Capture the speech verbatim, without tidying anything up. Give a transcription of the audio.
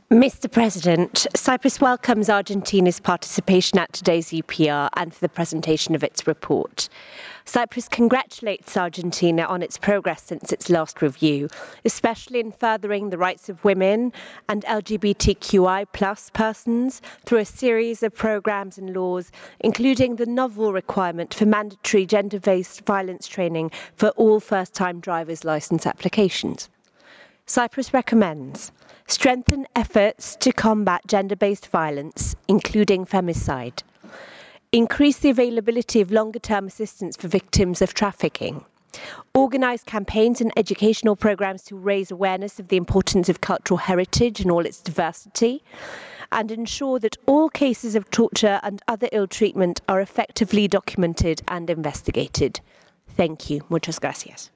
Mister President, Cyprus welcomes Argentina's participation at today's U P R and for the presentation of its report. Cyprus congratulates Argentina on its progress since its last review, especially in furthering the rights of women and L G B T Q I plus persons through a series of programmes and laws, including the novel requirement for mandatory gender-based violence training for all first-time driver's licence applications. Cyprus recommends strengthen efforts to combat gender-based violence, including femicide. Increase the availability of longer-term assistance for victims of trafficking. Organise campaigns and educational programmes to raise awareness of the importance of cultural heritage and all its diversity, and ensure that all cases of torture and other ill treatment are effectively documented and investigated. Thank you. Muchas gracias.